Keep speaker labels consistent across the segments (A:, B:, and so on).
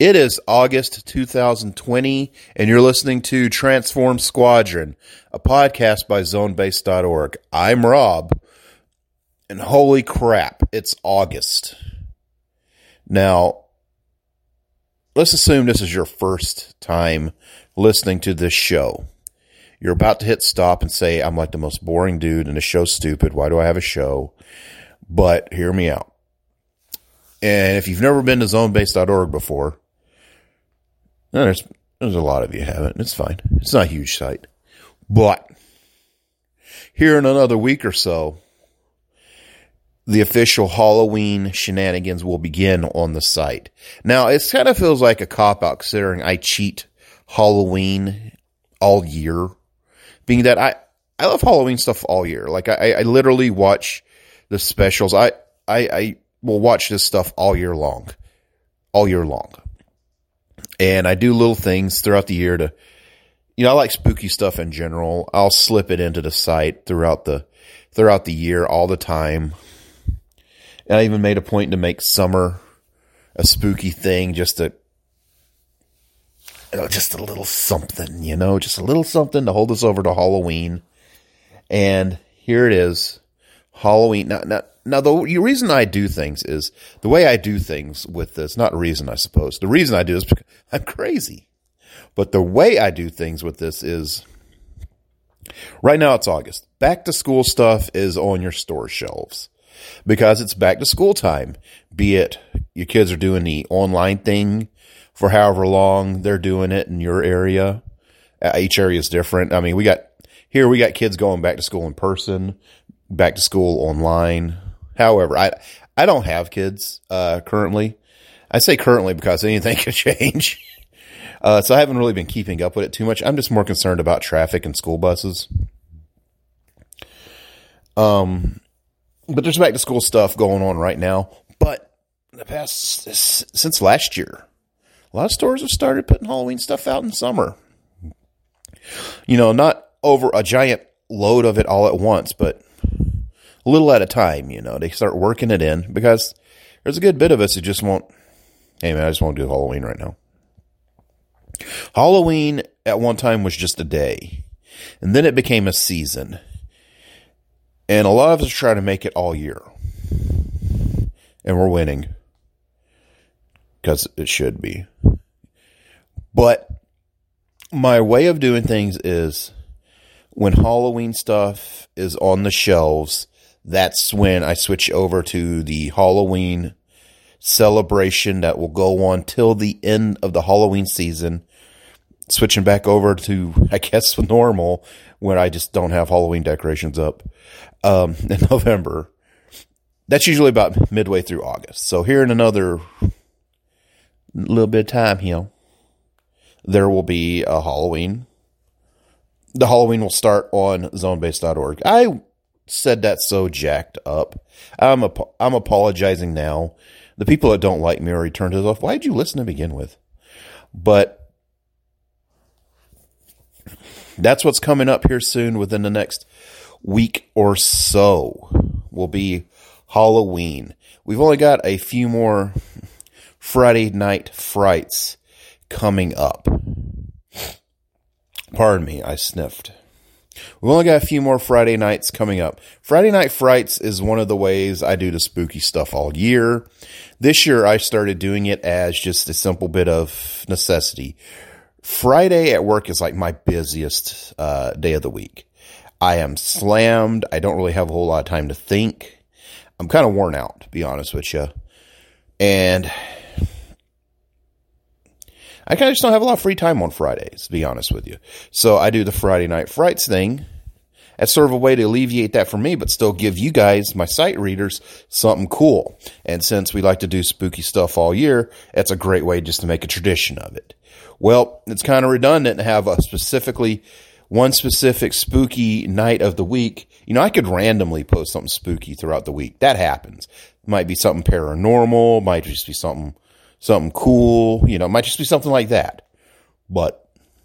A: It is August 2020, and you're listening to Transform Squadron, a podcast by zonebase.org. I'm Rob, and holy crap, it's August. Now, let's assume this is your first time listening to this show. You're about to hit stop and say, I'm like the most boring dude, and the show's stupid. Why do I have a show? But hear me out. And if you've never been to zonebase.org before, there's a lot of you haven't. It's fine. It's not a huge site. But here in another week or so, the official Halloween shenanigans will begin on the site. Now, it kind of feels like a cop-out considering I cheat Halloween all year. Being that I love Halloween stuff all year. Like, I literally watch the specials. I will watch this stuff all year long. All year long. And I do little things throughout the year to, I like spooky stuff in general. I'll slip it into the site throughout the year, all the time. And I even made a point to make summer a spooky thing, just a little something, just a little something to hold us over to Halloween. And here it is, Halloween. Now, the reason I do things is, the way I do things with this, not the reason, I suppose. The reason I do is because I'm crazy. But the way I do things with this is, right now it's August. Back to school stuff is on your store shelves. Because it's back to school time. Be it your kids are doing the online thing for however long they're doing it in your area. Each area is different. I mean, we got kids going back to school in person, back to school online. However, I don't have kids currently. I say currently because anything could change. So I haven't really been keeping up with it too much. I'm just more concerned about traffic and school buses. But there's back to school stuff going on right now. But since last year, a lot of stores have started putting Halloween stuff out in summer. Not over a giant load of it all at once, but a little at a time, they start working it in because there's a good bit of us who just won't, hey man, I just won't do Halloween right now. Halloween at one time was just a day, and then it became a season. And a lot of us are trying to make it all year. And we're winning. Because it should be. But my way of doing things is, when Halloween stuff is on the shelves, that's when I switch over to the Halloween celebration that will go on till the end of the Halloween season. Switching back over to, I guess, normal, when I just don't have Halloween decorations up in November. That's usually about midway through August. So here in another little bit of time here, there will be a Halloween. The Halloween will start on zonebase.org. I said that so jacked up. I'm apologizing now. The people that don't like me already turned it off. Why did you listen to begin with? But that's what's coming up here soon. Within the next week or so will be Halloween. We've only got a few more Friday Night Frights coming up. Pardon me, I sniffed. We've only got a few more Friday nights coming up. Friday Night Frights is one of the ways I do the spooky stuff all year. This year I started doing it as just a simple bit of necessity. Friday at work is like my busiest day of the week. I am slammed. I don't really have a whole lot of time to think. I'm kind of worn out, to be honest with you. And I kind of just don't have a lot of free time on Fridays, to be honest with you. So I do the Friday Night Frights thing as sort of a way to alleviate that for me, but still give you guys, my site readers, something cool. And since we like to do spooky stuff all year, it's a great way just to make a tradition of it. Well, it's kind of redundant to have one specific spooky night of the week. I could randomly post something spooky throughout the week. That happens. It might be something paranormal. Might just be something cool. It might just be something like that. But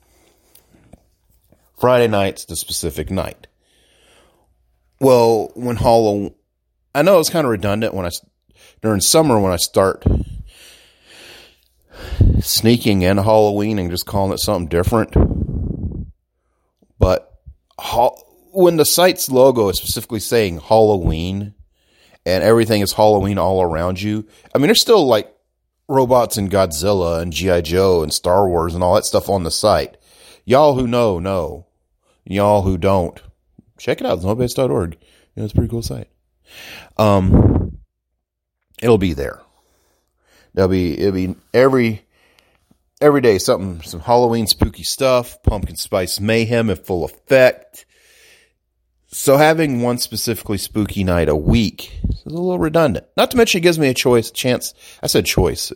A: Friday night's the specific night. Well, when Halloween, I know it's kind of redundant during summer when I start sneaking in Halloween and just calling it something different. But when the site's logo is specifically saying Halloween and everything is Halloween all around you, I mean, there's still like robots and Godzilla and G.I. Joe and Star Wars and all that stuff on the site. Y'all who know. Y'all who don't, check it out. Zonebase.org. It's a pretty cool site. It'll be there. It'll be every day some Halloween spooky stuff, pumpkin spice mayhem in full effect. So having one specifically spooky night a week is a little redundant. Not to mention it gives me a chance. I said choice.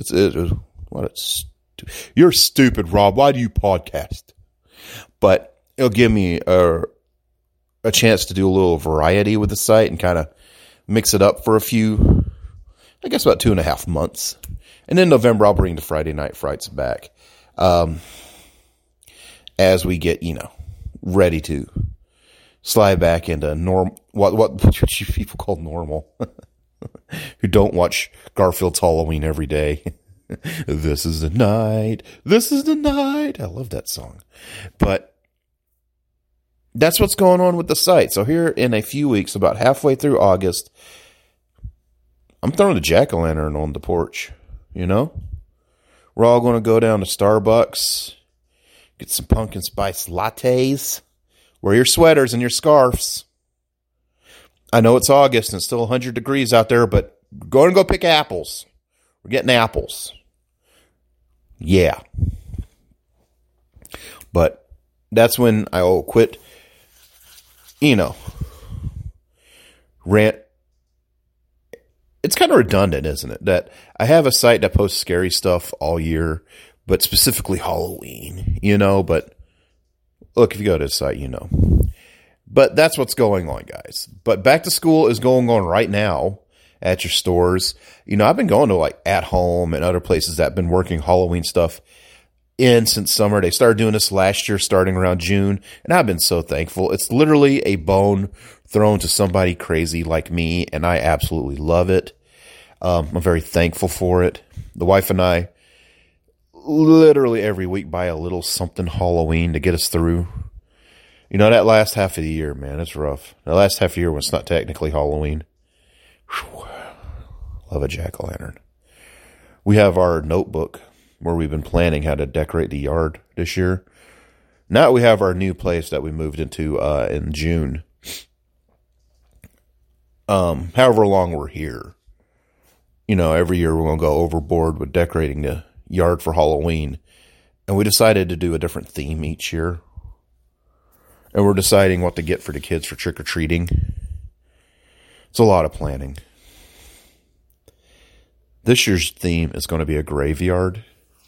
A: You're stupid, Rob. Why do you podcast? But it'll give me a chance to do a little variety with the site and kind of mix it up for a few, I guess about 2.5 months. And then November, I'll bring the Friday Night Frights back as we get, ready to slide back into what you people call normal, who don't watch Garfield's Halloween every day. This is the night. This is the night. I love that song. But that's what's going on with the site. So here in a few weeks, about halfway through August, I'm throwing the jack-o'-lantern on the porch. We're all going to go down to Starbucks, get some pumpkin spice lattes, wear your sweaters and your scarves. I know it's August and it's still 100 degrees out there, but go pick apples. We're getting apples. Yeah. But that's when I will quit, rant. It's kind of redundant, isn't it? That I have a site that posts scary stuff all year, but specifically Halloween, but look, if you go to the site, But that's what's going on, guys. But back to school is going on right now at your stores. I've been going to like At Home and other places that have been working Halloween stuff in since summer. They started doing this last year, starting around June, and I've been so thankful. It's literally a bone thrown to somebody crazy like me, and I absolutely love it. I'm very thankful for it. The wife and I literally every week buy a little something Halloween to get us through. That last half of the year, man, it's rough. The last half of the year when it's not technically Halloween. Whew. Love a jack-o'-lantern. We have our notebook where we've been planning how to decorate the yard this year. Now we have our new place that we moved into in June. However long we're here, every year we're going to go overboard with decorating the yard for Halloween. And we decided to do a different theme each year. And we're deciding what to get for the kids for trick-or-treating. It's a lot of planning. This year's theme is going to be a graveyard.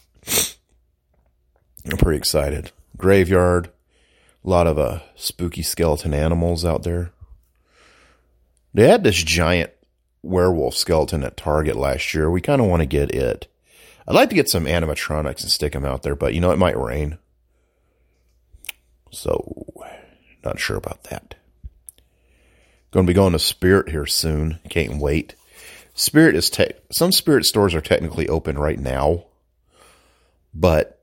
A: I'm pretty excited. Graveyard. A lot of spooky skeleton animals out there. They had this giant werewolf skeleton at Target last year. We kind of want to get it. I'd like to get some animatronics and stick them out there, but it might rain. So, not sure about that. Going to be going to Spirit here soon. Can't wait. Spirit is some Spirit stores are technically open right now, but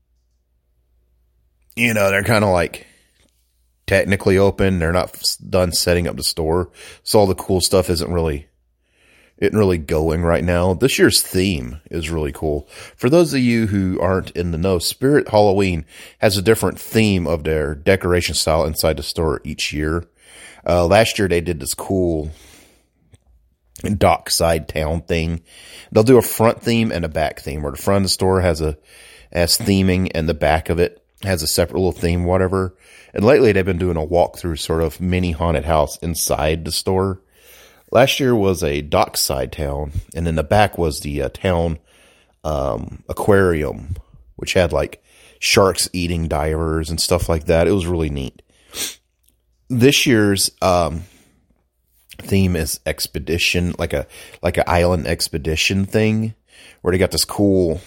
A: they're kind of like technically open. They're not done setting up the store, so all the cool stuff isn't really going right now. This year's theme is really cool. For those of you who aren't in the know, Spirit Halloween has a different theme of their decoration style inside the store each year. Last year they did this cool dockside town thing. They'll do a front theme and a back theme, where the front of the store has theming and the back of it has a separate little theme, whatever. And lately they've been doing a walkthrough sort of mini haunted house inside the store. Last year was a dockside town, and then the back was the town aquarium, which had like sharks eating divers and stuff like that. It was really neat. This year's theme is expedition, like an island expedition thing, where they got these cool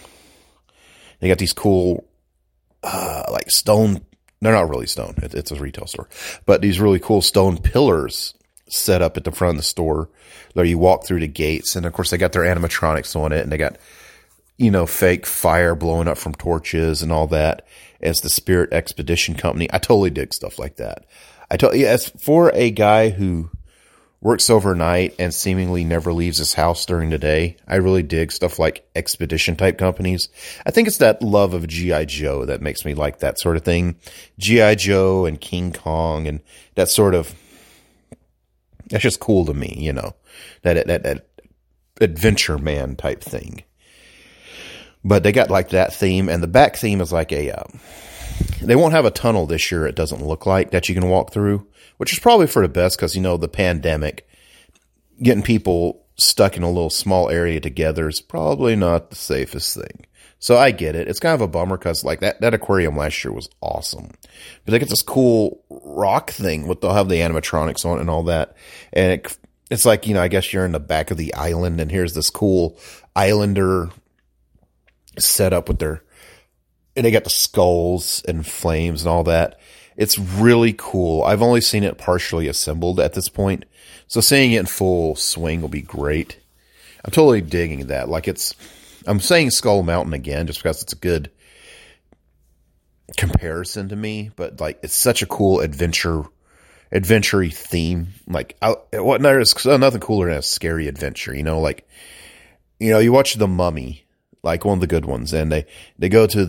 A: like stone. They're not really stone. It's a retail store, but these really cool stone pillars set up at the front of the store. There you walk through the gates, and of course they got their animatronics on it, and they got fake fire blowing up from torches and all that as the Spirit Expedition Company. I totally dig stuff like that. As for a guy who works overnight and seemingly never leaves his house during the day, I really dig stuff like expedition type companies. I think it's that love of G.I. Joe that makes me like that sort of thing. G.I. Joe and King Kong and that sort of, that's just cool to me, that adventure man type thing. But they got like that theme, and the back theme is like they won't have a tunnel this year, it doesn't look like, that you can walk through, which is probably for the best because, the pandemic, getting people stuck in a little small area together is probably not the safest thing. So I get it. It's kind of a bummer because like that aquarium last year was awesome. But they get this cool rock thing with they'll have the animatronics on it and all that. And it's like, I guess you're in the back of the island and here's this cool islander set up with and they got the skulls and flames and all that. It's really cool. I've only seen it partially assembled at this point. So seeing it in full swing will be great. I'm totally digging that. I'm saying Skull Mountain again, just because it's a good comparison to me, but it's such a cool adventure-y theme. There's nothing cooler than a scary adventure, you watch The Mummy, like one of the good ones, and they're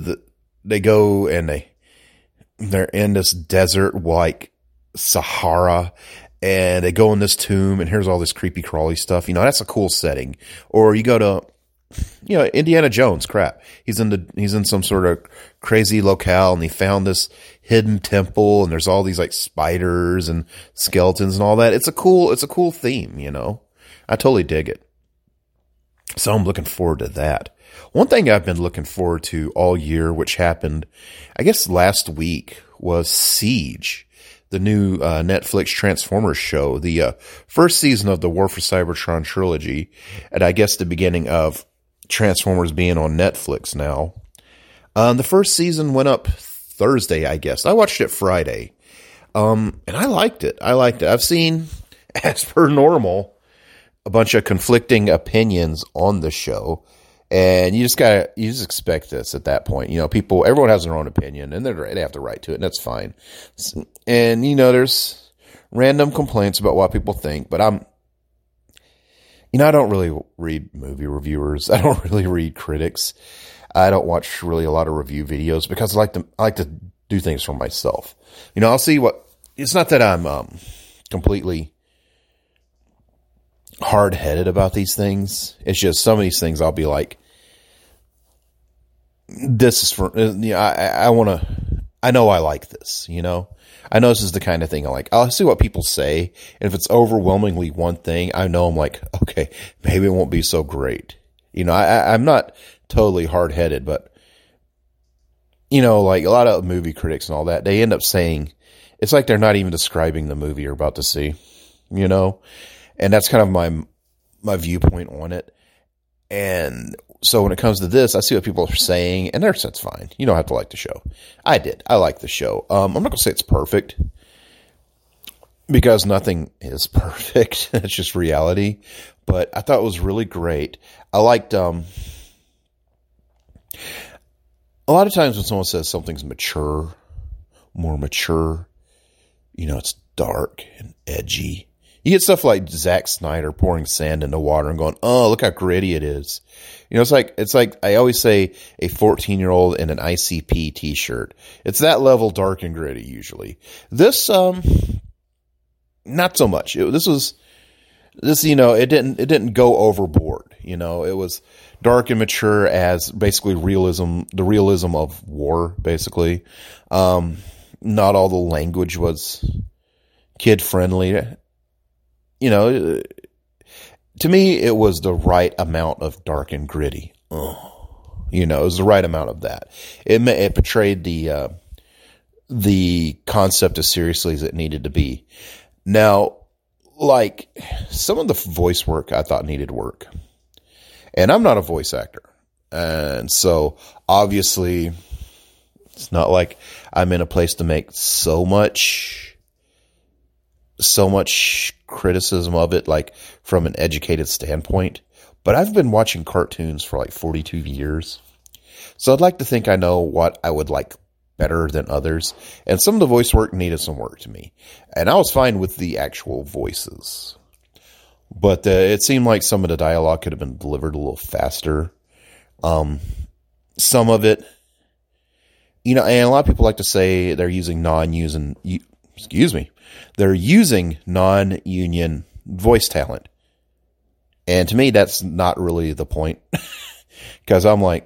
A: in this desert like Sahara, and they go in this tomb, and here's all this creepy crawly stuff. That's a cool setting. Or you go to, Indiana Jones crap. He's in some sort of crazy locale, and he found this hidden temple, and there's all these like spiders and skeletons and all that. It's a cool theme, I totally dig it. So I'm looking forward to that. One thing I've been looking forward to all year, which happened, I guess last week, was Siege, the new Netflix Transformers show, the first season of the War for Cybertron trilogy, and I guess the beginning of Transformers being on Netflix now. The first season went up Thursday, I guess. I watched it Friday, and I liked it. I've seen, as per normal, a bunch of conflicting opinions on the show. And you just expect this at that point. Everyone has their own opinion, and they have the right to it, and that's fine. And, there's random complaints about what people think, but I don't really read movie reviewers. I don't really read critics. I don't watch really a lot of review videos because I like to do things for myself. I'll see it's not that I'm completely hard-headed about these things. It's just some of these things I'll be like, this is for, I know I like this, I know this is the kind of thing I like. I'll see what people say. And if it's overwhelmingly one thing, I know I'm like, okay, maybe it won't be so great. I'm not totally hard-headed, but, like a lot of movie critics and all that, they end up saying, it's like they're not even describing the movie you're about to see, and that's kind of my viewpoint on it. And so when it comes to this, I see what people are saying, and that's fine. You don't have to like the show. I did. I like the show. I'm not going to say it's perfect, because nothing is perfect. It's just reality. But I thought it was really great. I liked, a lot of times when someone says something's more mature, it's dark and edgy. You get stuff like Zack Snyder pouring sand into water and going, oh, look how gritty it is. It's like I always say, a 14-year-old in an ICP t-shirt. It's that level dark and gritty usually. This, not so much. It didn't go overboard. It was dark and mature as basically the realism of war, basically. Not all the language was kid friendly. To me, it was the right amount of dark and gritty. It was the right amount of that. It portrayed the concept as seriously as it needed to be. Now, like, some of the voice work I thought needed work. And I'm not a voice actor. And so, obviously, it's not like I'm in a place to make so much criticism of it, like, from an educated standpoint. but I've been watching cartoons for like 42 years. So I'd like to think I know what I would like better than others. And some of the voice work needed some work to me. And I was fine with the actual voices. But it seemed like some of the dialogue could have been delivered a little faster. Some of it, and a lot of people like to say they're using they're using non-union voice talent. And to me, that's not really the point. Because I'm like,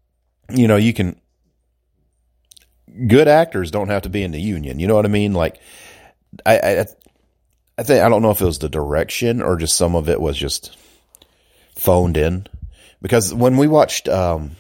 A: good actors don't have to be in the union. You know what I mean? Like, I think, I don't know if it was the direction or just some of it was just phoned in. Because when we watched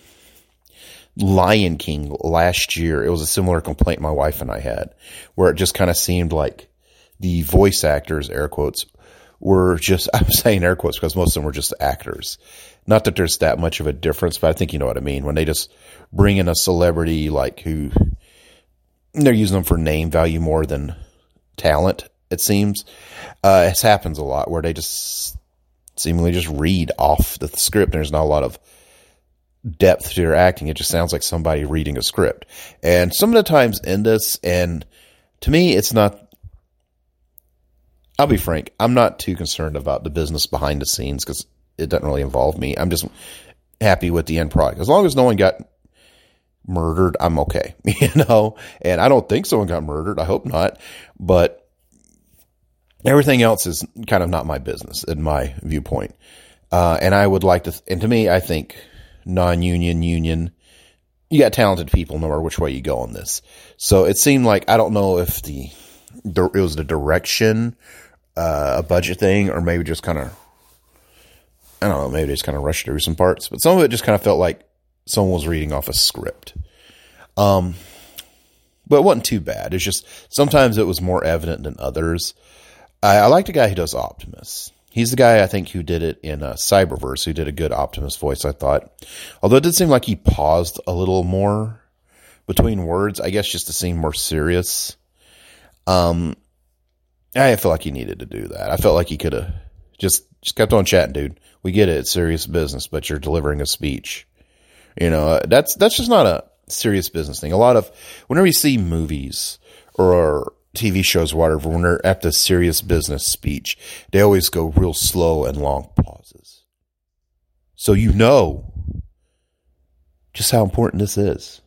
A: Lion King last year, it was a similar complaint my wife and I had, where it just kind of seemed like the voice actors, air quotes, were just, I'm saying air quotes because most of them were just actors. Not that there's that much of a difference, but I think you know what I mean. When they just bring in a celebrity like who they're using them for name value more than talent, it seems. It happens a lot where they just seemingly just read off the script. There's not a lot of depth to their acting. It just sounds like somebody reading a script. And some of the times in this, and to me, it's not, I'll be frank, I'm not too concerned about the business behind the scenes because it doesn't really involve me. I'm just happy with the end product. As long as no one got murdered, I'm okay, and I don't think someone got murdered. I hope not, but everything else is kind of not my business in my viewpoint. And I would like to, and to me, I think non-union, union, you got talented people no matter which way you go on this. So it seemed like, I don't know if it was the direction, a budget thing, or maybe just kind of, I don't know, maybe they just kind of rushed through some parts, but some of it just kind of felt like someone was reading off a script. But it wasn't too bad. It's just, sometimes it was more evident than others. I like the guy who does Optimus. He's the guy, I think, who did it in Cyberverse, who did a good Optimus voice, I thought. Although it did seem like he paused a little more between words, I guess just to seem more serious. I feel like he needed to do that. I felt like he could have just kept on chatting, dude. We get it. It's serious business, but you're delivering a speech. That's just not a serious business thing. Whenever you see movies or TV shows, whatever, when they're at the serious business speech, they always go real slow and long pauses. So just how important this is.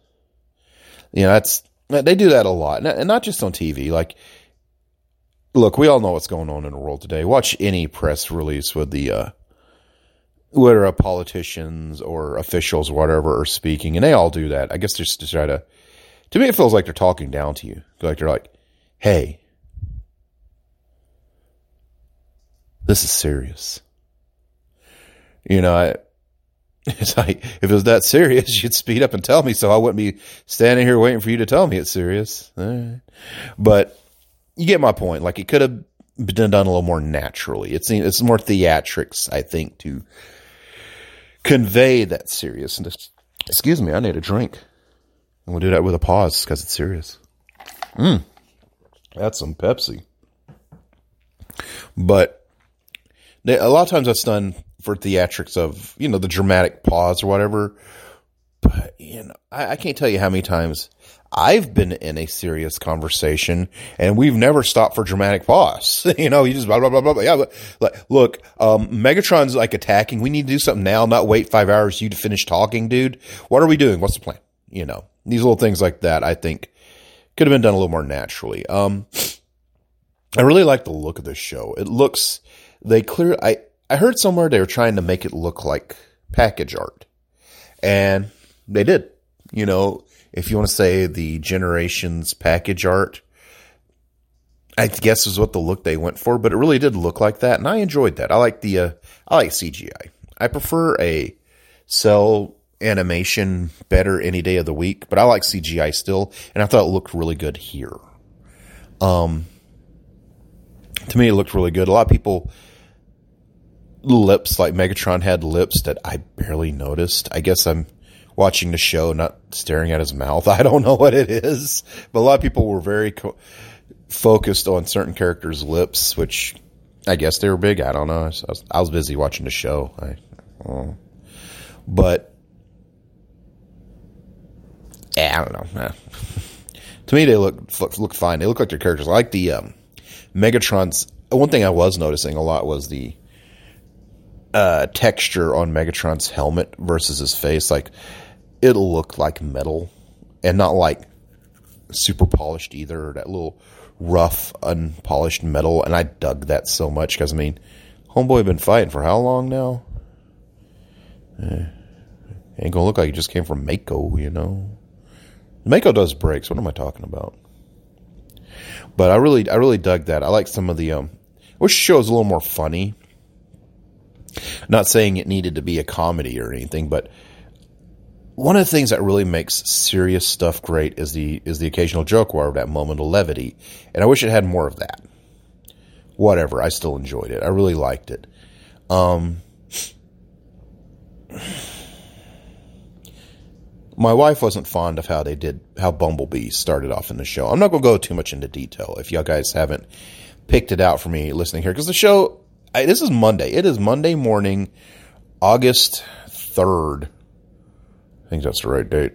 A: They do that a lot, and not just on TV. Like, look, we all know what's going on in the world today. Watch any press release with whether politicians or officials, or whatever, are speaking, and they all do that. I guess just to try to me, it feels like they're talking down to you. Like they're like, hey, this is serious. It's like, if it was that serious, you'd speed up and tell me so I wouldn't be standing here waiting for you to tell me it's serious. But you get my point. Like, it could have been done a little more naturally. It's more theatrics, I think, to convey that seriousness. Excuse me, I need a drink. And we'll do that with a pause because it's serious. That's some Pepsi. But a lot of times that's done for theatrics of, the dramatic pause or whatever. But, I can't tell you how many times I've been in a serious conversation and we've never stopped for dramatic pause. You just blah, blah, blah, blah. Yeah, look, Megatron's like attacking. We need to do something now, not wait 5 hours for you to finish talking, dude. What are we doing? What's the plan? These little things like that, I think, could have been done a little more naturally. I really like the look of this show. It looks, I heard somewhere they were trying to make it look like package art. And they did. If you want to say the Generations package art, I guess is what the look they went for, but it really did look like that. And I enjoyed that. I like CGI. I prefer a cell animation better any day of the week, but I like CGI still. And I thought it looked really good here. To me, it looked really good. A lot of people, lips, like Megatron had lips that I barely noticed. I guess I'm watching the show, not staring at his mouth. I don't know what it is, but a lot of people were very focused on certain characters' lips, which I guess they were big. I don't know. I was busy watching the show. But I don't know. To me, they look fine. They look like their characters. I like the Megatron's. One thing I was noticing a lot was the texture on Megatron's helmet versus his face. Like, it looked like metal and not like super polished either. That little rough, unpolished metal. And I dug that so much because, I mean, Homeboy been fighting for how long now? Ain't gonna look like he just came from Mako, you know. Mako does breaks. What am I talking about? But I really dug that. I like some of the. I wish the show was a little more funny. Not saying it needed to be a comedy or anything, but one of the things that really makes serious stuff great is the occasional joke or that moment of levity, and I wish it had more of that. Whatever, I still enjoyed it. I really liked it. My wife wasn't fond of how Bumblebee started off in the show. I'm not going to go too much into detail if y'all guys haven't picked it out for me listening here, because the show, this is Monday. It is Monday morning, August 3rd. I think that's the right date.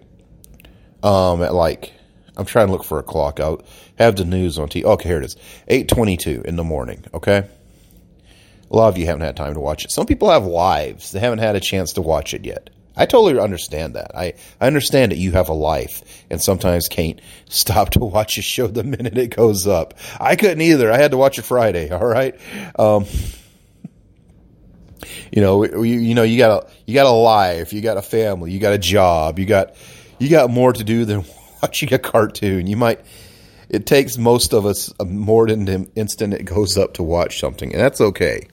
A: I'm trying to look for a clock. I'll have the news on TV. Okay, here it is. 8:22 in the morning, okay? A lot of you haven't had time to watch it. Some people have lives. They haven't had a chance to watch it yet. I totally understand that. I understand that you have a life and sometimes can't stop to watch a show the minute it goes up. I couldn't either. I had to watch it Friday, all right? You got a life, you got a family, you got a job, you got more to do than watching a cartoon. It takes most of us more than the instant it goes up to watch something, and that's okay.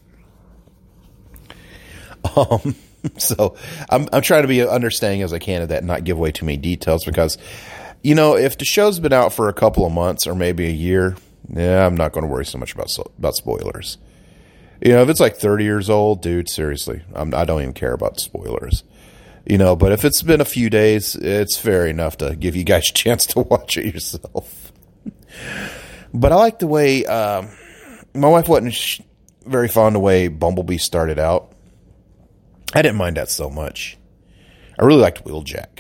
A: So I'm trying to be understanding as I can of that and not give away too many details, because, if the show's been out for a couple of months or maybe a year, I'm not going to worry so much about spoilers. If it's like 30 years old, dude, seriously, I don't even care about spoilers. But if it's been a few days, it's fair enough to give you guys a chance to watch it yourself. But I like the way, my wife wasn't very fond of the way Bumblebee started out. I didn't mind that so much. I really liked Wheeljack.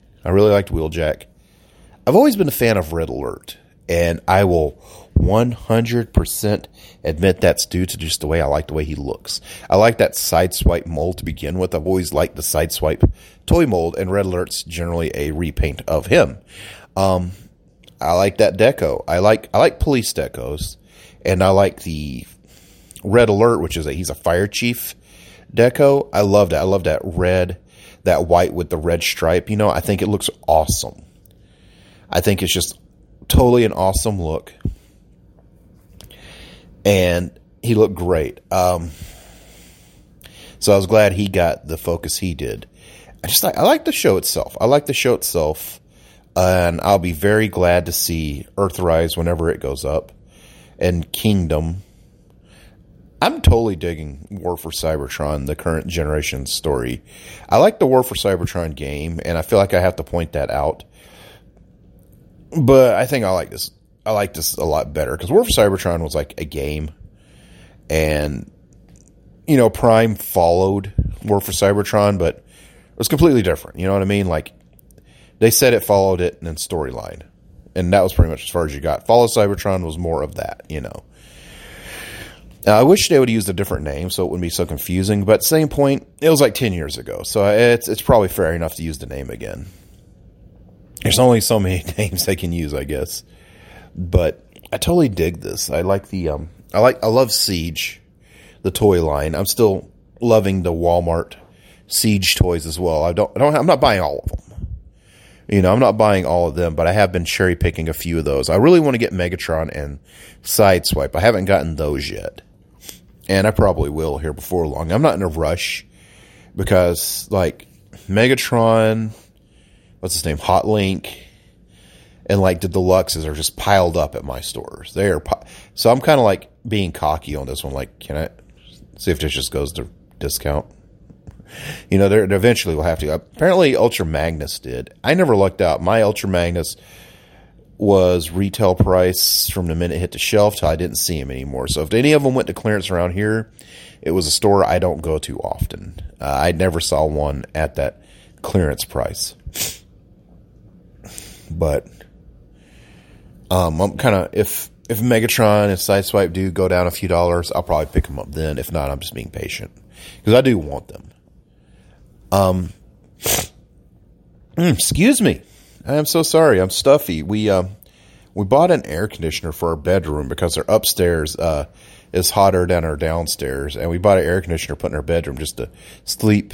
A: I've always been a fan of Red Alert, and I will 100% admit that's due to just the way I like the way he looks. I like that Sideswipe mold to begin with. I've always liked the Sideswipe toy mold, and Red Alert's generally a repaint of him. I like that deco. I like police decos, and I like the Red Alert, which is he's a fire chief deco. I love that. I love that red, that white with the red stripe. I think it looks awesome. I think it's just totally an awesome look. And he looked great. So I was glad he got the focus he did. I like the show itself. And I'll be very glad to see Earthrise whenever it goes up. And Kingdom. I'm totally digging War for Cybertron, the current generation story. I like the War for Cybertron game, and I feel like I have to point that out. But I think I like this. I like this a lot better, because War for Cybertron was like a game, and Prime followed War for Cybertron, but it was completely different. You know what I mean? Like, they said it followed it, and then storyline, and that was pretty much as far as you got. Follow Cybertron was more of that. I wish they would use a different name so it wouldn't be so confusing, but at the same point, it was like 10 years ago, so it's probably fair enough to use the name again. There's only so many names they can use, I guess. But I totally dig this. I like I love Siege, the toy line. I'm still loving the Walmart Siege toys as well. I'm not buying all of them. I'm not buying all of them, but I have been cherry picking a few of those. I really want to get Megatron and Sideswipe. I haven't gotten those yet, and I probably will here before long. I'm not in a rush, because like Megatron, what's his name, Hot Link, and like the deluxes are just piled up at my stores. So I'm kind of like being cocky on this one. Like, can I see if this just goes to discount? There eventually will have to. Apparently, Ultra Magnus did. I never lucked out. My Ultra Magnus was retail price from the minute it hit the shelf till I didn't see him anymore. So if any of them went to clearance around here, it was a store I don't go to often. I never saw one at that clearance price. But I'm kind of, if Megatron and Sideswipe do go down a few dollars, I'll probably pick them up then. If not, I'm just being patient because I do want them. Excuse me. I am so sorry. I'm stuffy. We bought an air conditioner for our bedroom because our upstairs is hotter than our downstairs, and we bought an air conditioner put in our bedroom just to sleep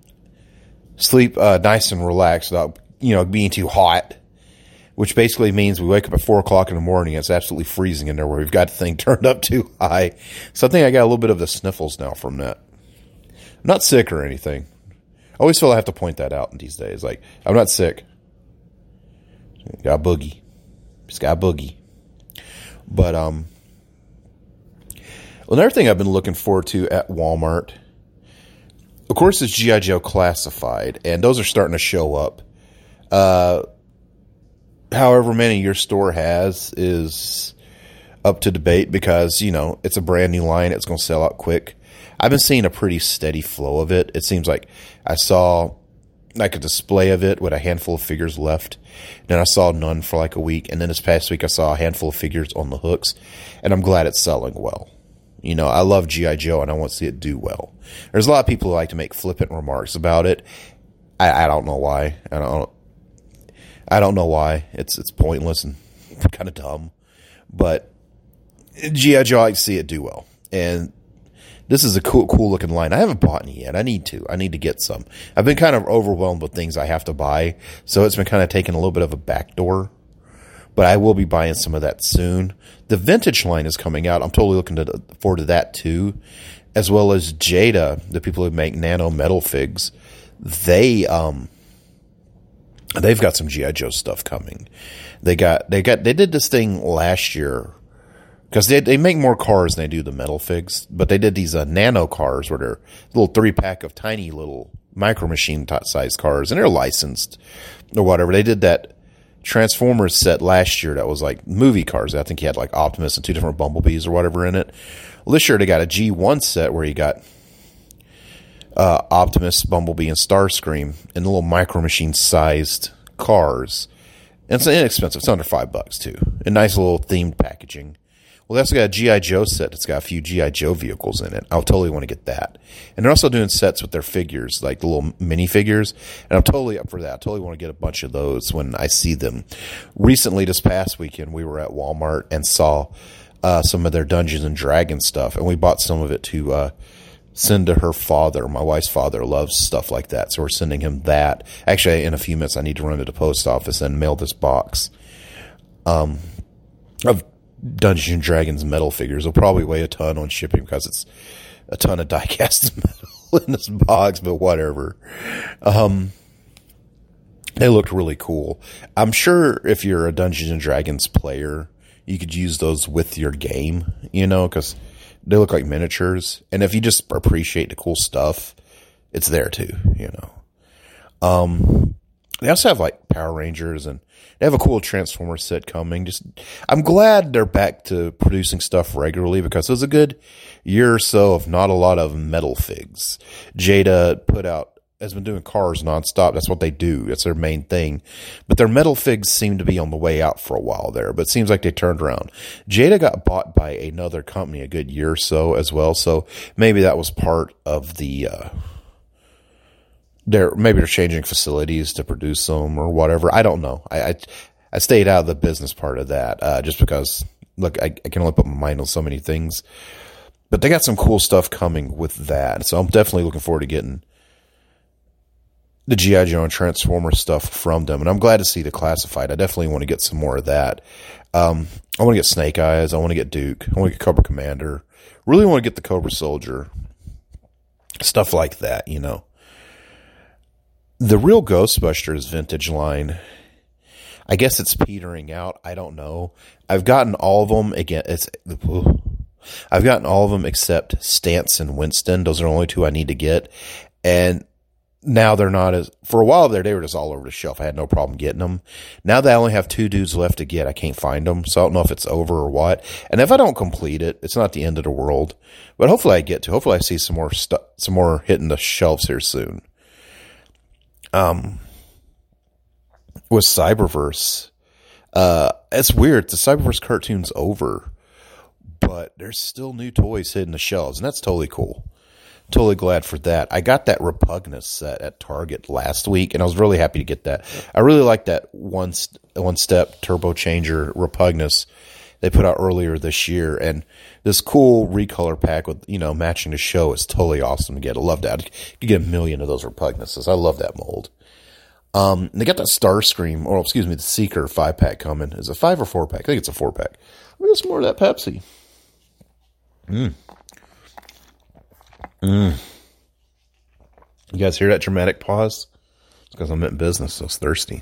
A: nice and relaxed without being too hot. Which basically means we wake up at 4 o'clock in the morning. It's absolutely freezing in there where we've got the thing turned up too high. So I think I got a little bit of the sniffles now from that. I'm not sick or anything. I always feel I have to point that out in these days. Like, I'm not sick. Got a boogie. Just got a boogie. But, another thing I've been looking forward to at Walmart, of course, is G.I. Joe Classified. And those are starting to show up. However many your store has is up to debate because, it's a brand new line. It's going to sell out quick. I've been seeing a pretty steady flow of it. It seems like I saw like a display of it with a handful of figures left. Then I saw none for like a week. And then this past week I saw a handful of figures on the hooks. And I'm glad it's selling well. I love G.I. Joe and I want to see it do well. There's a lot of people who like to make flippant remarks about it. I don't know why. I don't know why. It's pointless and kind of dumb. But G.I. Joe, I like to see it do well. And this is a cool looking line. I haven't bought any yet. I need to get some. I've been kind of overwhelmed with things I have to buy. So it's been kind of taking a little bit of a backdoor. But I will be buying some of that soon. The vintage line is coming out. I'm totally looking forward to that too. As well as Jada, the people who make nano metal figs. They've got some G.I. Joe stuff coming. They did this thing last year because they make more cars than they do the metal figs, but they did these nano cars where they're a little 3-pack of tiny little micro machine size cars, and they're licensed or whatever. They did that Transformers set last year that was like movie cars. I think he had like Optimus and 2 different Bumblebees or whatever in it. Well, this year they got a G1 set where you got Optimus, Bumblebee, and Starscream in little micro machine sized cars. And it's inexpensive. It's under $5 too. And nice little themed packaging. Well, they also got a G.I. Joe set that's got a few G.I. Joe vehicles in it. I'll totally want to get that. And they're also doing sets with their figures, like the little mini figures. And I'm totally up for that. I totally want to get a bunch of those when I see them. Recently, this past weekend, we were at Walmart and saw some of their Dungeons and Dragons stuff. And we bought some of it to send to her father. My wife's father loves stuff like that. So we're sending him that. Actually, in a few minutes, I need to run to the post office and mail this box of Dungeons and Dragons metal figures. It'll probably weigh a ton on shipping because it's a ton of die-cast metal in this box, but whatever. They looked really cool. I'm sure if you're a Dungeons and Dragons player, you could use those with your game, because they look like miniatures. And if you just appreciate the cool stuff, it's there too, They also have like Power Rangers, and they have a cool Transformer set coming. I'm glad they're back to producing stuff regularly because it was a good year or so of not a lot of metal figs. Jada has been doing cars nonstop. That's what they do. That's their main thing. But their metal figs seem to be on the way out for a while there, but it seems like they turned around. Jada got bought by another company a good year or so as well. So maybe that was part of the, maybe they're changing facilities to produce them or whatever. I don't know. I stayed out of the business part of that, just because look, I can only put my mind on so many things, but they got some cool stuff coming with that. So I'm definitely looking forward to getting the G.I. Joe and Transformer stuff from them. And I'm glad to see the Classified. I definitely want to get some more of that. I want to get Snake Eyes. I want to get Duke. I want to get Cobra Commander. Really want to get the Cobra Soldier. Stuff like that, The real Ghostbusters vintage line, I guess it's petering out. I don't know. I've gotten all of them. Again, I've gotten all of them except Stance and Winston. Those are the only 2 I need to get. And now they're not as, for a while there, they were just all over the shelf. I had no problem getting them. Now that I only have 2 dudes left to get, I can't find them. So I don't know if it's over or what. And if I don't complete it, it's not the end of the world, but hopefully I get to, hopefully I see some more hitting the shelves here soon. With Cyberverse, it's weird. The Cyberverse cartoon's over, but there's still new toys hitting the shelves, and that's totally cool. Totally glad for that. I got that Repugnus set at Target last week, and I was really happy to get that. I really like that one-step turbo changer Repugnus they put out earlier this year, and this cool recolor pack with, matching the show is totally awesome to get. I love that. You get 1 million of those Repugnuses. I love that mold. They got that Starscream, the Seeker 5-pack coming. Is it a 5 or 4-pack? I think it's a 4-pack. Let me get some more of that Pepsi. You guys hear that dramatic pause? It's because I'm in business, so it's thirsty.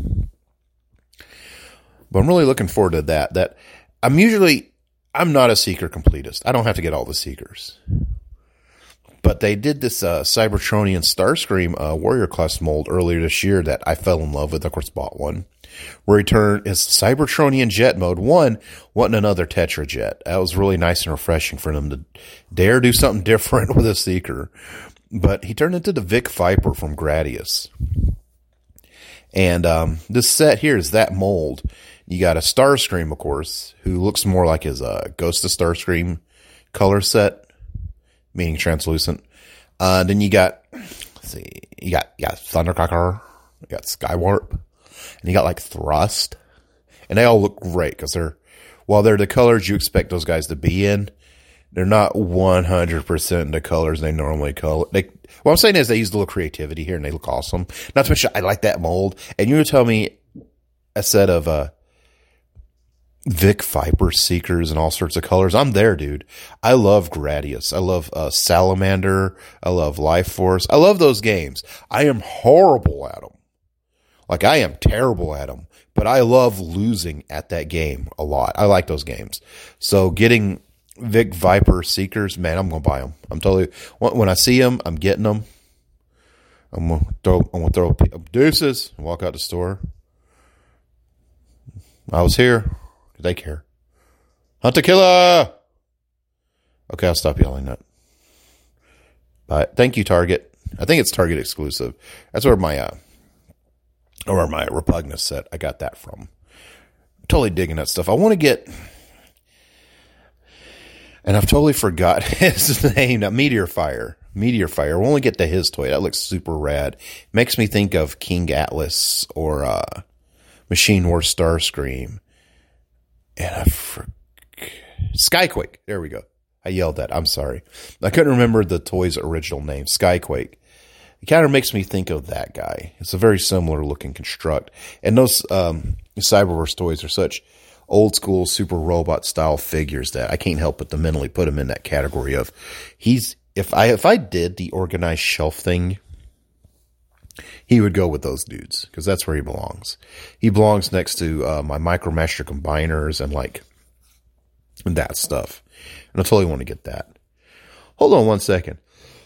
A: But I'm really looking forward to that. I'm not a Seeker completist. I don't have to get all the Seekers. But they did this Cybertronian Starscream Warrior class mold earlier this year that I fell in love with. Of course, bought one. Where he turned his Cybertronian jet mode. One, wasn't another Tetra jet. That was really nice and refreshing for them to dare do something different with a Seeker. But he turned into the Vic Viper from Gradius. And this set here is that mold. You got a Starscream, of course, who looks more like his Ghost of Starscream color set, meaning translucent. Then you got, you got Thundercracker, you got Skywarp, and you got like Thrust. And they all look great because while they're the colors you expect those guys to be in, they're not 100% the colors they normally color. What I'm saying is they use a little creativity here and they look awesome. Not to mention, I like that mold. And you would tell me a set of Vic Viper Seekers and all sorts of colors. I'm there, dude. I love Gradius. I love Salamander. I love Life Force. I love those games. I am horrible at them. Like, I am terrible at them. But I love losing at that game a lot. I like those games. So getting Vic Viper Seekers, man, I'm going to buy them. I'm totally, when I see them, I'm getting them. I'm going to throw deuces and walk out the store. I was here. They care. Hunt a killer! Okay, I'll stop yelling that. But thank you, Target. I think it's Target exclusive. That's where my Repugnus set, I got that from. Totally digging that stuff. I want to get, and I've totally forgot his name now. Meteor Fire. We'll only get to his toy. That looks super rad. Makes me think of King Atlas or Machine Wars Starscream. And Skyquake. There we go. I yelled that. I'm sorry. I couldn't remember the toy's original name. Skyquake. It kind of makes me think of that guy. It's a very similar looking construct. And those Cyberverse toys are such old school super robot style figures that I can't help but to mentally put him in that category of if I did the organized shelf thing, he would go with those dudes because that's where he belongs. He belongs next to my Micromaster combiners and that stuff. And I totally want to get that. Hold on one second.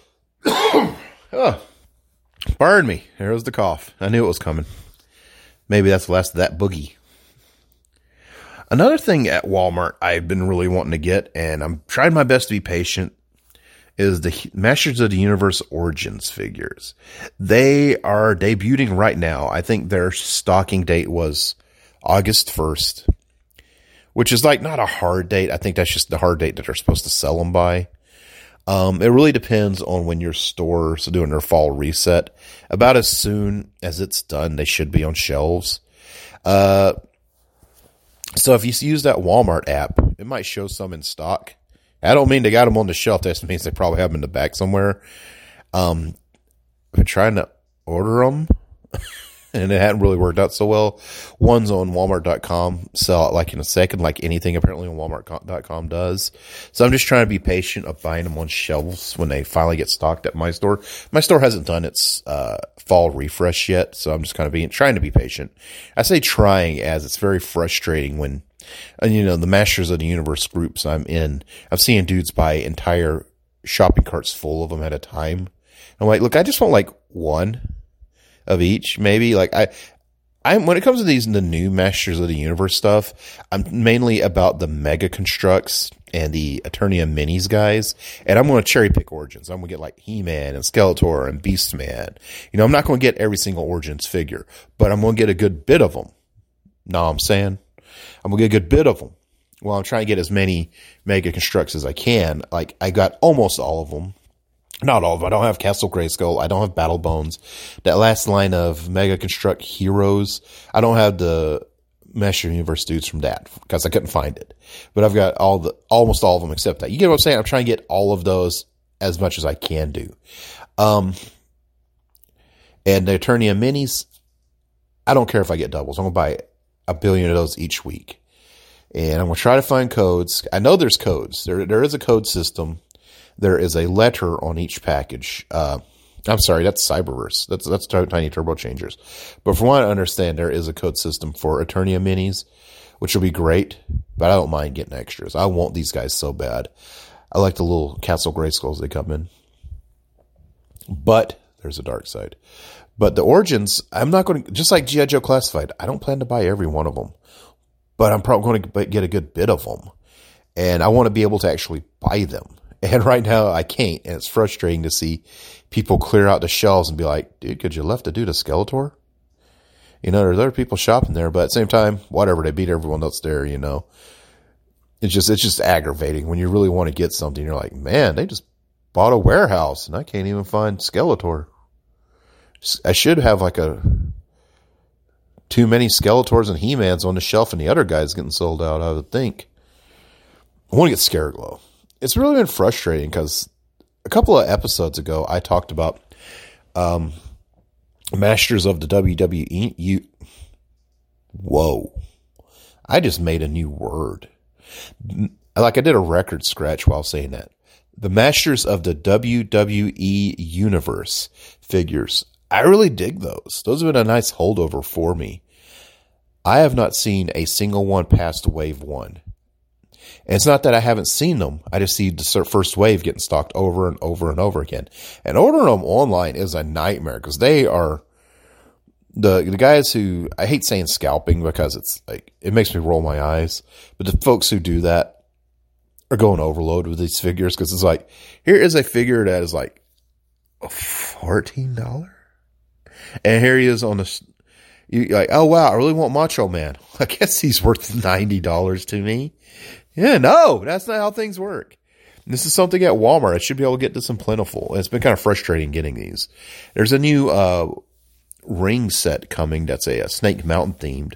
A: Oh, pardon me. There was the cough. I knew it was coming. Maybe that's the last of that boogie. Another thing at Walmart I've been really wanting to get, and I'm trying my best to be patient, is the Masters of the Universe Origins figures. They are debuting right now. I think their stocking date was August 1st, which is not a hard date. I think that's just the hard date that they're supposed to sell them by. It really depends on when your stores are doing their fall reset. About as soon as it's done, they should be on shelves. So if you use that Walmart app, it might show some in stock. I don't mean they got them on the shelf. That means they probably have them in the back somewhere. I've been trying to order them, and it hadn't really worked out so well. One's on Walmart.com, sell it in a second, like anything apparently on Walmart.com does. So I'm just trying to be patient of buying them on shelves when they finally get stocked at my store. My store hasn't done its fall refresh yet, so I'm just kind of trying to be patient. I say trying as it's very frustrating when, the Masters of the Universe groups I'm in, I'm seeing dudes buy entire shopping carts full of them at a time. I'm like, look, I just want one of each, maybe. Like I'm when it comes to the new Masters of the Universe stuff, I'm mainly about the Mega Constructs and the Eternia Minis guys, and I'm going to cherry pick Origins. I'm going to get like He-Man and Skeletor and Beastman. I'm not going to get every single Origins figure, but I'm going to get a good bit of them. Know what I'm saying? I'm going to get a good bit of them. Well, I'm trying to get as many Mega Constructs as I can. Like, I got almost all of them. Not all of them. I don't have Castle Grayskull. I don't have Battle Bones. That last line of Mega Construct Heroes, I don't have the Master Universe dudes from that because I couldn't find it. But I've got almost all of them except that. You get what I'm saying? I'm trying to get all of those as much as I can do. And the Eternia Minis, I don't care if I get doubles. I'm going to buy 1 billion of those each week. And I'm going to try to find codes. I know there's codes. There is a code system. There is a letter on each package. I'm sorry, that's Cyberverse. That's Tiny Turbo Changers. But from what I understand, there is a code system for Eternia Minis, which will be great. But I don't mind getting extras. I want these guys so bad. I like the little Castle Grayskulls they come in. But there's a dark side. But the Origins, I'm not going to, just like G.I. Joe Classified, I don't plan to buy every one of them. But I'm probably going to get a good bit of them. And I want to be able to actually buy them. And right now I can't. And it's frustrating to see people clear out the shelves and be like, dude, could you left a dude a Skeletor? There's other people shopping there. But at the same time, whatever, they beat everyone else there, It's just aggravating when you really want to get something. You're like, man, they just bought a warehouse and I can't even find Skeletor. I should have like too many Skeletors and He-Mans on the shelf and the other guys getting sold out, I would think. I want to get Scareglow. It's really been frustrating because a couple of episodes ago, I talked about Masters of the WWE. Whoa. I just made a new word. Like I did a record scratch while saying that. The Masters of the WWE Universe figures. I really dig those. Those have been a nice holdover for me. I have not seen a single one past wave 1. And it's not that I haven't seen them. I just see the first wave getting stocked over and over and over again. And ordering them online is a nightmare because they are the guys who, I hate saying scalping because it's like, it makes me roll my eyes. But the folks who do that are going overload with these figures because it's like, here is a figure that is like $14. And here he is on the, you're like, oh wow, I really want Macho Man. I guess he's worth $90 to me. Yeah, no, that's not how things work. This is something at Walmart. I should be able to get this in Plentiful. It's been kind of frustrating getting these. There's a new ring set coming that's a Snake Mountain themed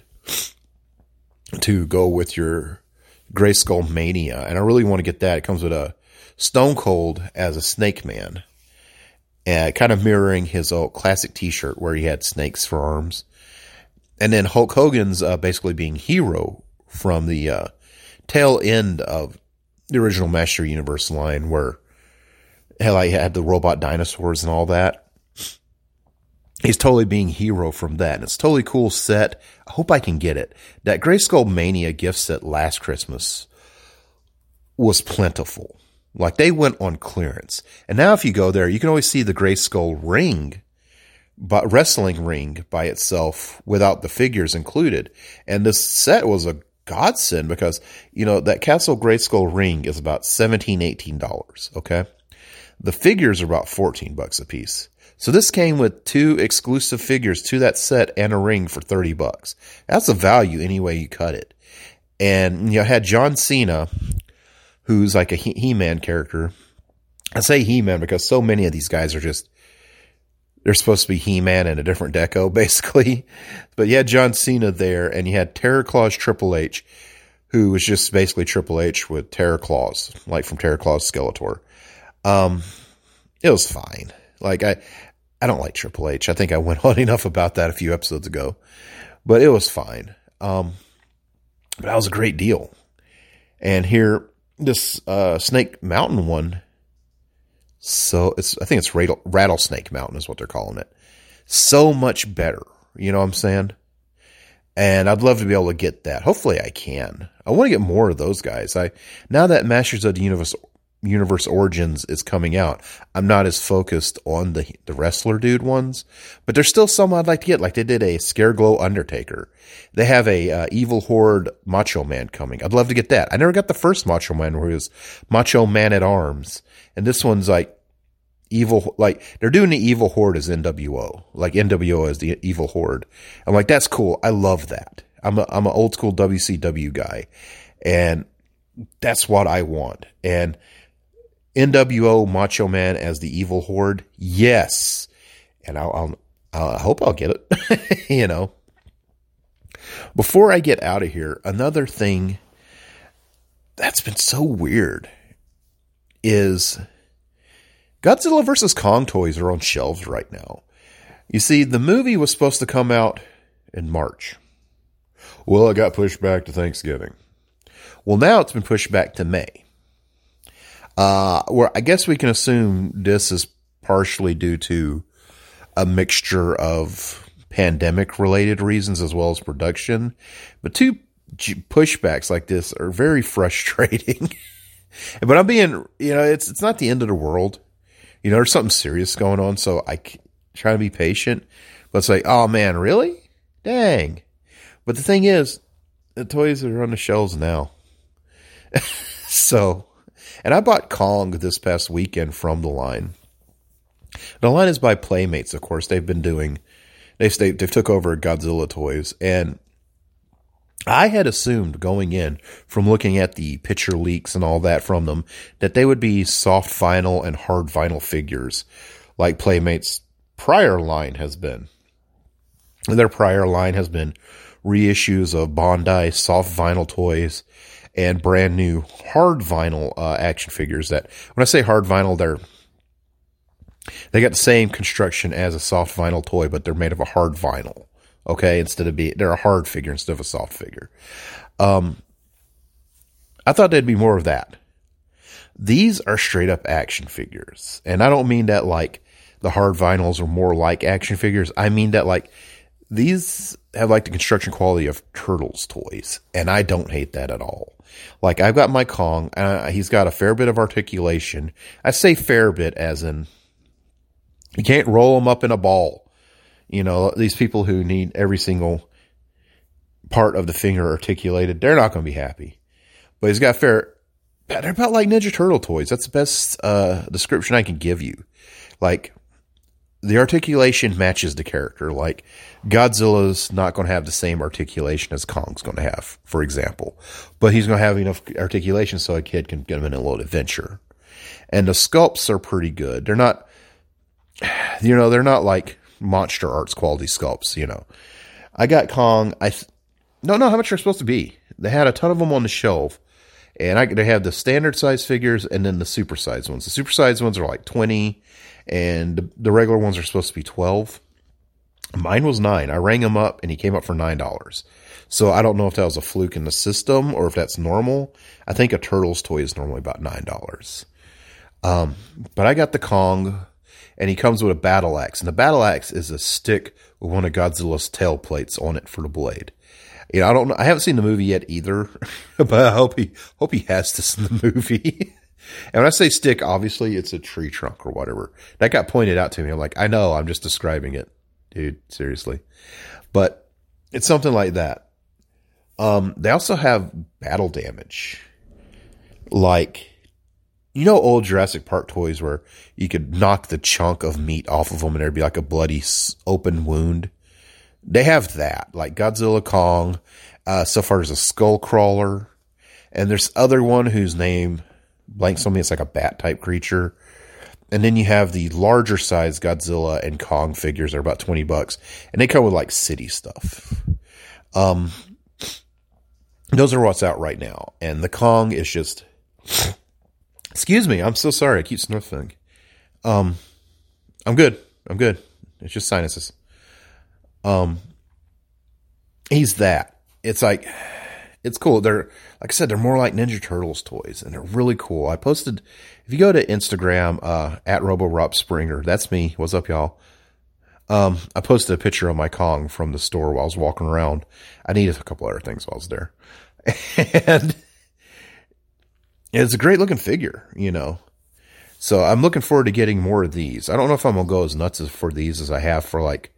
A: to go with your Grayskull Mania. And I really want to get that. It comes with a Stone Cold as a Snake Man. Kind of mirroring his old classic t-shirt where he had snakes for arms. And then Hulk Hogan's basically being Hero from the tail end of the original Master Universe line where hell, I had the robot dinosaurs and all that. He's totally being Hero from that. And it's a totally cool set. I hope I can get it. That Grayskull Mania gift set last Christmas was plentiful. Like they went on clearance. And now if you go there, you can always see the Grayskull ring, but wrestling ring by itself without the figures included. And this set was a godsend because, that Castle Grayskull ring is about $17, $18. Okay. The figures are about $14 a piece. So this came with 2 exclusive figures to that set and a ring for $30. That's a value any way you cut it. And you had John Cena, who's like a He-Man character. I say He-Man because so many of these guys are just, they're supposed to be He-Man in a different deco, basically. But you had John Cena there, and you had Terror Claws Triple H, who was just basically Triple H with Terror Claws, like from Terror Claws Skeletor. It was fine. Like, I don't like Triple H. I think I went on enough about that a few episodes ago. But it was fine. But that was a great deal. And here, this Snake Mountain one, so I think it's Rattlesnake Mountain is what they're calling it. So much better. You know what I'm saying? And I'd love to be able to get that. Hopefully I can. I want to get more of those guys. Now that Masters of the Universe Origins is coming out, I'm not as focused on the wrestler dude ones, but there's still some I'd like to get. Like they did a Scareglow Undertaker. They have a Evil Horde Macho Man coming. I'd love to get that. I never got the first Macho Man where he was Macho Man at Arms. And this one's like evil, like they're doing the Evil Horde as NWO, like NWO as the Evil Horde. I'm like, that's cool. I love that. I'm an old school WCW guy, and that's what I want. And NWO Macho Man as the Evil Horde, yes. And I hope I'll get it. You know. Before I get out of here, another thing that's been so weird is Godzilla vs. Kong toys are on shelves right now. You see, the movie was supposed to come out in March. Well, it got pushed back to Thanksgiving. Well, now it's been pushed back to May. Where I guess we can assume this is partially due to a mixture of pandemic-related reasons as well as production. But two pushbacks like this are very frustrating. But I'm being, it's not the end of the world. There's something serious going on, so I try to be patient. But it's like, oh man, really? Dang. But the thing is, the toys are on the shelves now. So, and I bought Kong this past weekend from the line. The line is by Playmates, of course. They've took over Godzilla toys, and I had assumed going in from looking at the picture leaks and all that from them that they would be soft vinyl and hard vinyl figures like Playmates' prior line has been. Their prior line has been reissues of Bandai soft vinyl toys and brand new hard vinyl action figures that, when I say hard vinyl, they got the same construction as a soft vinyl toy, but they're made of a hard vinyl. Okay, they're a hard figure instead of a soft figure. I thought there'd be more of that. These are straight up action figures. And I don't mean that like the hard vinyls are more like action figures. I mean that like these have like the construction quality of Turtles toys. And I don't hate that at all. Like I've got my Kong. He's got a fair bit of articulation. I say fair bit as in you can't roll him up in a ball. These people who need every single part of the finger articulated, they're not going to be happy. But he's got they're about like Ninja Turtle toys. That's the best description I can give you. Like, the articulation matches the character. Like, Godzilla's not going to have the same articulation as Kong's going to have, for example. But he's going to have enough articulation so a kid can get him in a little adventure. And the sculpts are pretty good. They're not, they're not like Monster Arts quality sculpts, I got Kong. Don't know how much they're supposed to be. They had a ton of them on the shelf, and they have the standard size figures and then the super size ones. The super size ones are like 20, and the regular ones are supposed to be 12. Mine was $9. I rang him up, and he came up for $9. So I don't know if that was a fluke in the system or if that's normal. I think a Turtles toy is normally about $9. But I got the Kong. And he comes with a battle axe. And the battle axe is a stick with one of Godzilla's tail plates on it for the blade. I don't know. I haven't seen the movie yet either. But I hope he has this in the movie. And when I say stick, obviously it's a tree trunk or whatever. That got pointed out to me. I'm like, I know, I'm just describing it. Dude, seriously. But it's something like that. They also have battle damage. Like, old Jurassic Park toys where you could knock the chunk of meat off of them and there'd be like a bloody open wound. They have that, like Godzilla, Kong. So far there's a skull crawler, and there's other one whose name blanks on me. It's like a bat type creature. And then you have the larger size Godzilla and Kong figures. They're about $20, and they come with like city stuff. Those are what's out right now, and the Kong is just. Excuse me, I'm so sorry. I keep sniffing. I'm good. It's just sinuses. He's that. It's like, it's cool. They're, like I said, they're more like Ninja Turtles toys, and they're really cool. I posted, if you go to Instagram, at RoboRobSpringer, that's me. What's up, y'all? I posted a picture of my Kong from the store while I was walking around. I needed a couple other things while I was there. And it's a great looking figure, you know. So I'm looking forward to getting more of these. I don't know if I'm going to go as nuts for these as I have for like,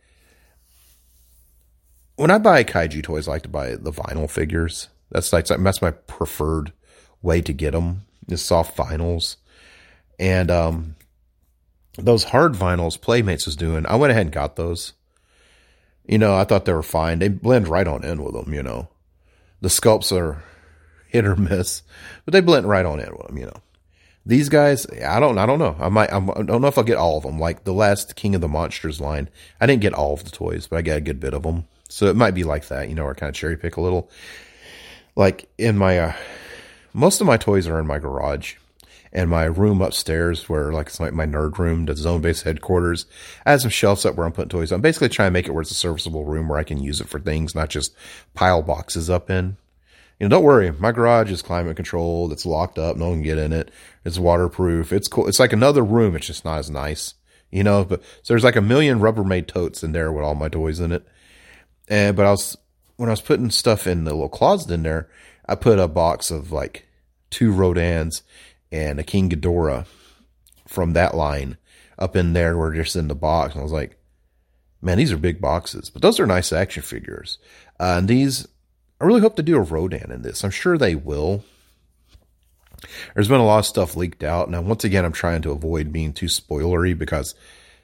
A: when I buy kaiju toys, I like to buy the vinyl figures. That's my preferred way to get them, is soft vinyls. And those hard vinyls Playmates was doing, I went ahead and got those. You know, I thought they were fine. They blend right on in with them, you know. The sculpts are hit or miss, but they blend right on in with them, you know. These guys, I don't know. I don't know if I'll get all of them. Like the last King of the Monsters line, I didn't get all of the toys, but I got a good bit of them. So it might be like that, you know, or kind of cherry pick a little. Like in my, most of my toys are in my garage, and my room upstairs where like it's like my nerd room, the Zone Base headquarters. I have some shelves up where I'm putting toys. I'm basically trying to make it where it's a serviceable room where I can use it for things, not just pile boxes up in. You know, don't worry. My garage is climate controlled. It's locked up. No one can get in it. It's waterproof. It's cool. It's like another room. It's just not as nice, you know, but so there's like a million Rubbermaid totes in there with all my toys in it. But when I was putting stuff in the little closet in there, I put a box of like 2 Rodans and a King Ghidorah from that line up in there where they're just in the box. And I was like, man, these are big boxes, but those are nice action figures. And these, I really hope to do a Rodan in this. I'm sure they will. There's been a lot of stuff leaked out. Now, once again, I'm trying to avoid being too spoilery because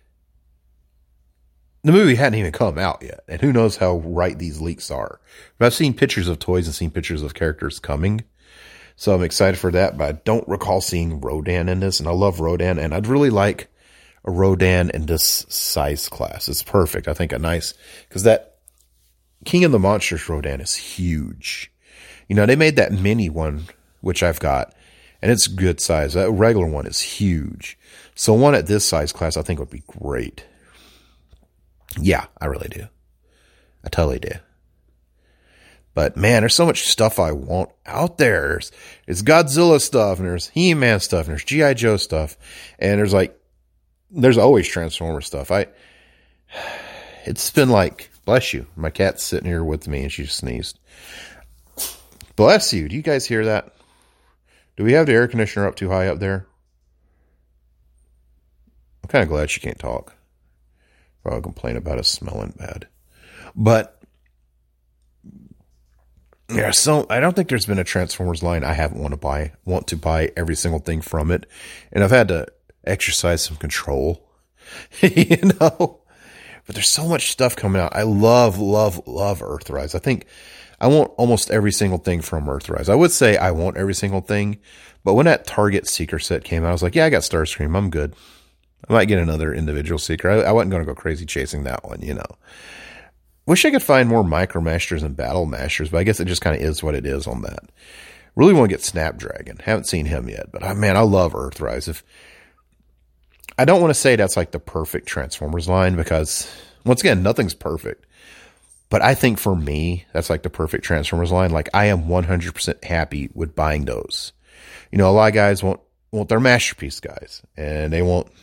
A: the movie hadn't even come out yet. And who knows how right these leaks are. But I've seen pictures of toys and seen pictures of characters coming. So I'm excited for that. But I don't recall seeing Rodan in this. And I love Rodan. And I'd really like a Rodan in this size class. It's perfect. I think because that King of the Monsters Rodan is huge. You know, they made that mini one, which I've got, and it's good size. That regular one is huge. So one at this size class, I think would be great. Yeah, I really do. I totally do. But man, there's so much stuff I want out there. There's Godzilla stuff, and there's He-Man stuff, and there's G.I. Joe stuff, and there's always Transformer stuff. It's been like, bless you. My cat's sitting here with me and she sneezed. Bless you. Do you guys hear that? Do we have the air conditioner up too high up there? I'm kind of glad she can't talk. Probably complain about us smelling bad. But yeah, so I don't think there's been a Transformers line I haven't want to buy every single thing from it. And I've had to exercise some control. You know? But there's so much stuff coming out. I love Earthrise. I think I want almost every single thing from Earthrise. I would say I want every single thing, but when that Target Seeker set came out, I was like, yeah, I got Starscream. I'm good. I might get another individual Seeker. I wasn't going to go crazy chasing that one, you know. Wish I could find more Micro Masters and Battle Masters, but I guess it just kind of is what it is on that. Really want to get Snapdragon. Haven't seen him yet, but man, I love Earthrise. I don't want to say that's like the perfect Transformers line because, once again, nothing's perfect. But I think for me, that's like the perfect Transformers line. Like, I am 100% happy with buying those. You know, a lot of guys want their masterpiece guys. And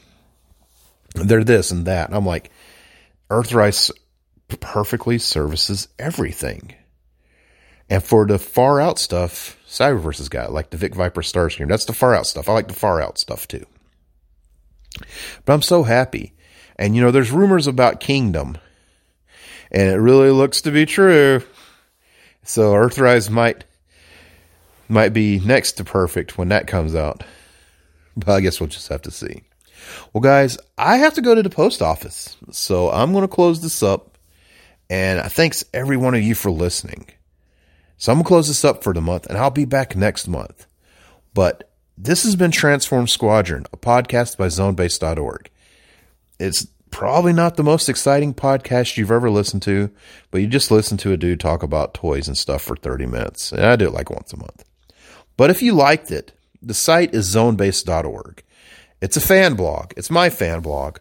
A: they're this and that. And I'm like, Earthrise perfectly services everything. And for the far out stuff, Cyberverse has got, like the Vic Viper Starscream. That's the far out stuff. I like the far out stuff too. But I'm so happy. And, you know, there's rumors about Kingdom. And it really looks to be true. So Earthrise might be next to perfect when that comes out. But I guess we'll just have to see. Well, guys, I have to go to the post office. So I'm going to close this up. And thanks every one of you for listening. So I'm going to close this up for the month. And I'll be back next month. But this has been Transform Squadron, a podcast by zonebase.org. It's probably not the most exciting podcast you've ever listened to, but you just listen to a dude talk about toys and stuff for 30 minutes. And I do it like once a month. But if you liked it, the site is zonebase.org. It's a fan blog. It's my fan blog.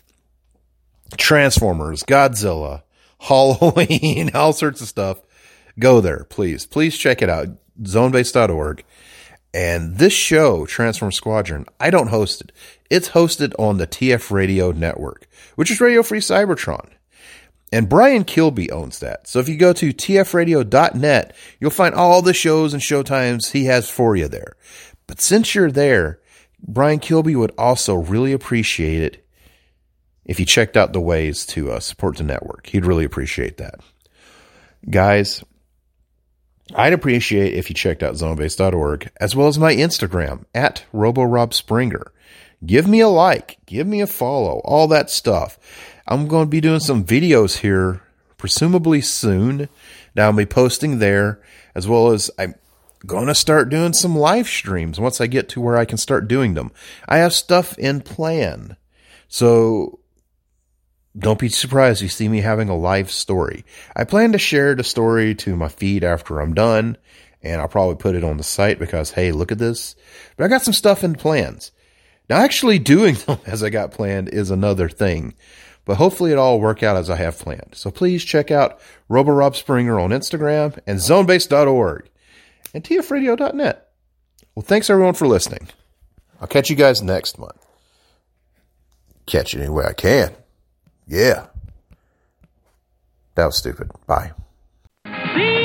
A: Transformers, Godzilla, Halloween, all sorts of stuff. Go there, please. Please check it out. Zonebase.org. And this show, Transform Squadron, I don't host it. It's hosted on the TF Radio Network, which is Radio Free Cybertron. And Brian Kilby owns that. So if you go to tfradio.net, you'll find all the shows and showtimes he has for you there. But since you're there, Brian Kilby would also really appreciate it if you checked out the ways to support the network. He'd really appreciate that. Guys, I'd appreciate if you checked out zonebase.org as well as my Instagram at RoboRobSpringer. Give me a like, give me a follow, all that stuff. I'm going to be doing some videos here, presumably soon. Now I'll be posting there, as well as I'm going to start doing some live streams once I get to where I can start doing them. I have stuff in plan. So don't be surprised if you see me having a live story. I plan to share the story to my feed after I'm done, and I'll probably put it on the site because, hey, look at this. But I got some stuff in plans. Now, actually doing them as I got planned is another thing, but hopefully it all will work out as I have planned. So please check out RoboRobSpringer on Instagram and zonebase.org and tfradio.net. Well, thanks everyone for listening. I'll catch you guys next month. Catch you any way I can. Yeah. That was stupid. Bye.